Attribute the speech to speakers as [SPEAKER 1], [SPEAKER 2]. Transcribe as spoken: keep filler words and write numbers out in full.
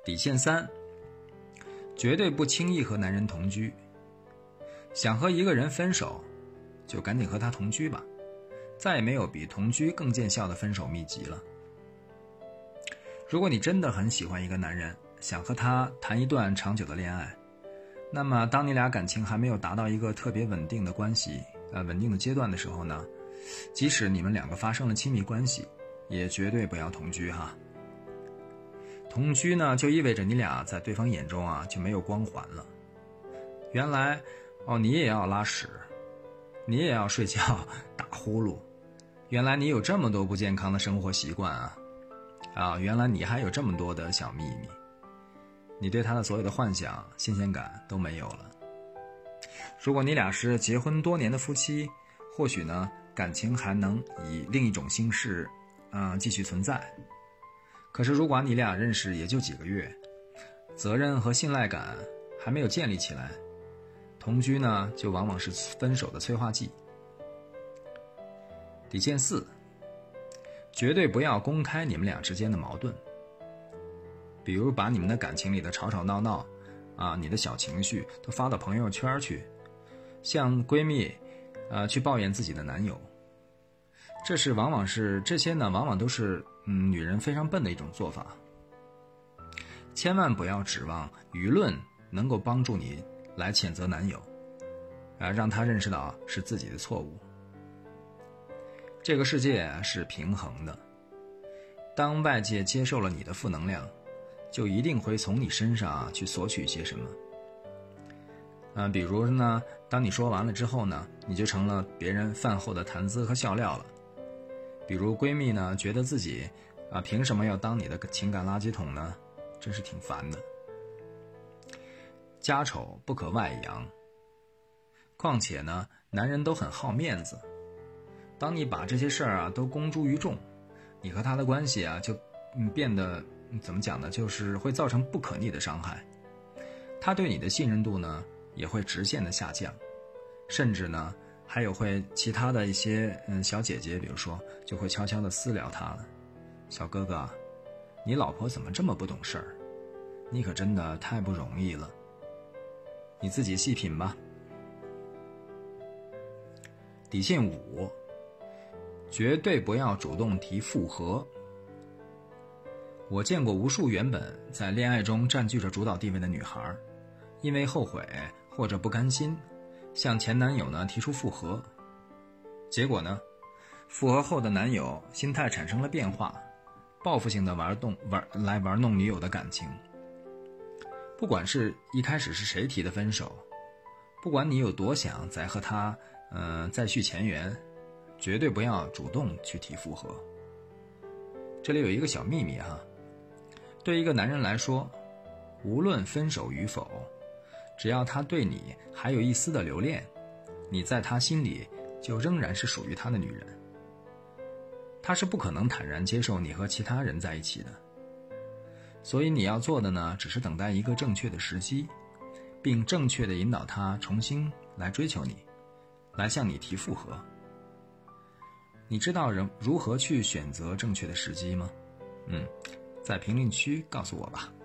[SPEAKER 1] 底线三，绝对不轻易和男人同居。想和一个人分手，就赶紧和他同居吧，再也没有比同居更见效的分手秘籍了。如果你真的很喜欢一个男人，想和他谈一段长久的恋爱，那么当你俩感情还没有达到一个特别稳定的关系呃稳定的阶段的时候呢，即使你们两个发生了亲密关系，也绝对不要同居哈。同居呢，就意味着你俩在对方眼中啊就没有光环了。原来哦，你也要拉屎，你也要睡觉打呼噜，原来你有这么多不健康的生活习惯啊啊！原来你还有这么多的小秘密，你对他的所有的幻想、新鲜感都没有了。如果你俩是结婚多年的夫妻，或许呢感情还能以另一种形式，嗯、呃，继续存在。可是如果你俩认识也就几个月，责任和信赖感还没有建立起来，同居呢就往往是分手的催化剂。底线四，绝对不要公开你们俩之间的矛盾。比如把你们的感情里的吵吵闹闹啊，你的小情绪都发到朋友圈去，向闺蜜呃去抱怨自己的男友。这是往往是这些呢往往都是嗯女人非常笨的一种做法。千万不要指望舆论能够帮助你来谴责男友，啊，让他认识到是自己的错误。这个世界是平衡的，当外界接受了你的负能量，就一定会从你身上啊去索取些什么。呃，比如呢，当你说完了之后呢，你就成了别人饭后的谈资和笑料了。比如闺蜜呢，觉得自己啊、呃，凭什么要当你的情感垃圾桶呢？真是挺烦的。家丑不可外扬，况且呢，男人都很好面子。当你把这些事儿啊都公诸于众，你和他的关系啊就嗯变得怎么讲呢？就是会造成不可逆的伤害。他对你的信任度呢也会直线的下降，甚至呢还有会其他的一些嗯小姐姐，比如说就会悄悄的私聊他了。小哥哥，你老婆怎么这么不懂事儿？你可真的太不容易了。你自己细品吧。底线五，绝对不要主动提复合。我见过无数原本在恋爱中占据着主导地位的女孩，因为后悔或者不甘心，向前男友呢提出复合。结果呢，复合后的男友心态产生了变化，报复性的玩动玩来玩弄女友的感情。不管是一开始是谁提的分手，不管你有多想再和他呃再续前缘，绝对不要主动去提复合。这里有一个小秘密哈，对一个男人来说，无论分手与否，只要他对你还有一丝的留恋，你在他心里就仍然是属于他的女人。他是不可能坦然接受你和其他人在一起的。所以你要做的呢，只是等待一个正确的时机，并正确的引导他重新来追求你，来向你提复合。你知道人如何去选择正确的时机吗？嗯，在评论区告诉我吧。